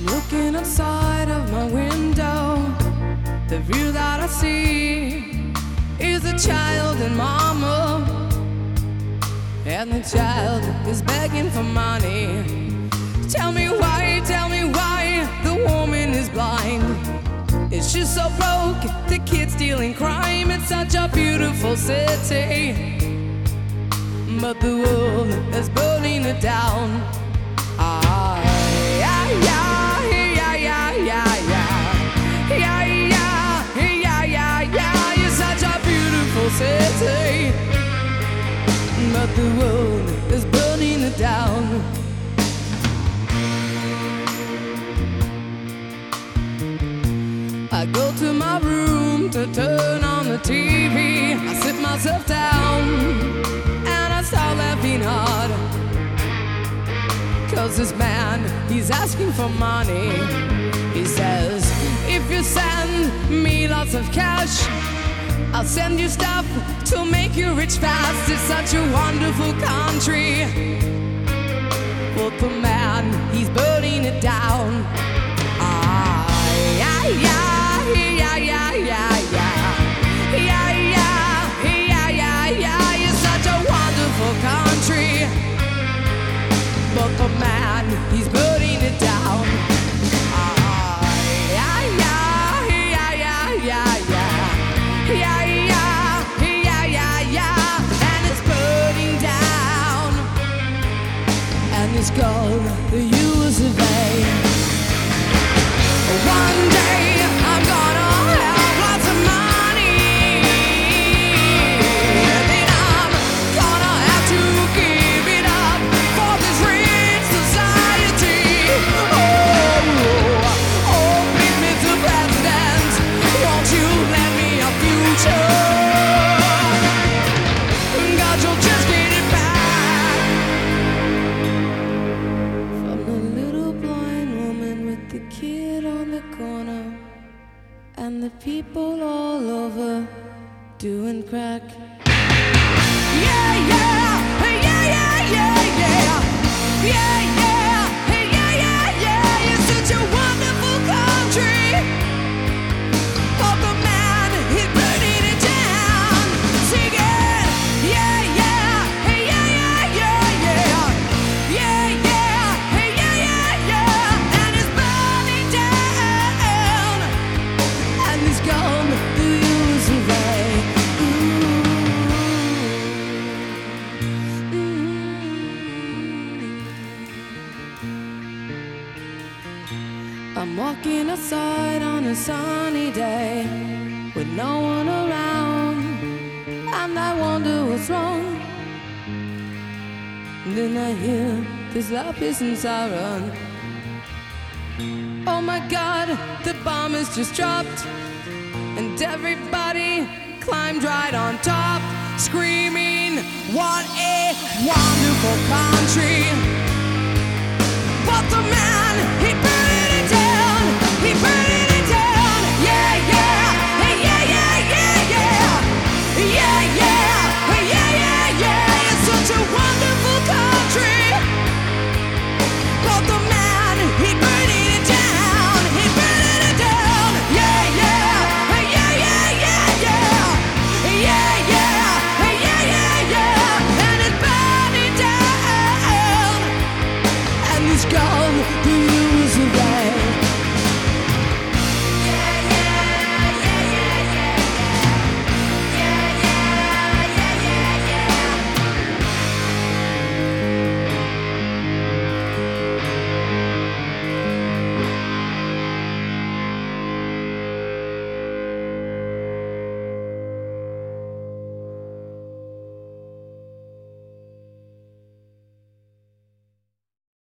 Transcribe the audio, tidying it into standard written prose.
I'm looking outside of my window. The view that I see is a child and mama, and the child is begging for money. Tell me why the woman is blind. Is she so broke? The kid's stealing crime. It's such a beautiful city, but the world is burning it down. It's such a beautiful city, but the world is burning it down. I go to my room to turn on the TV. I sit myself down and I start laughing hard, 'cause this man, he's asking for money. He says, if you send me lots of cash, I'll send you stuff to make you rich fast. It's such a wonderful country, but the man, he's burning it down. It's such a wonderful country, but the man, he's burning it down. And it's burning down, and it's gone the use of A. One day I'm gonna have lots of money, then I'm gonna have to give it up for this rich society. Oh, please, Mr. President, won't you lend me a future? God, you'll just get it back from the little blind woman with the kid on the corner, and the people all over doing crack. Yeah, yeah, yeah, yeah, yeah, yeah, yeah, yeah, yeah, yeah, yeah. It's such a wonderful country, but the man, he's burning it down. Sing it, yeah, yeah, yeah, yeah, yeah, yeah, yeah, yeah, yeah, yeah, and it's burning down, and it's gone the use of A. I'm walking outside on a sunny day with no one around, and I wonder what's wrong. Then I hear this lapis and siren. Oh my God, the bomb is just dropped, and everybody climbed right on top, screaming, what a wonderful country, but the man,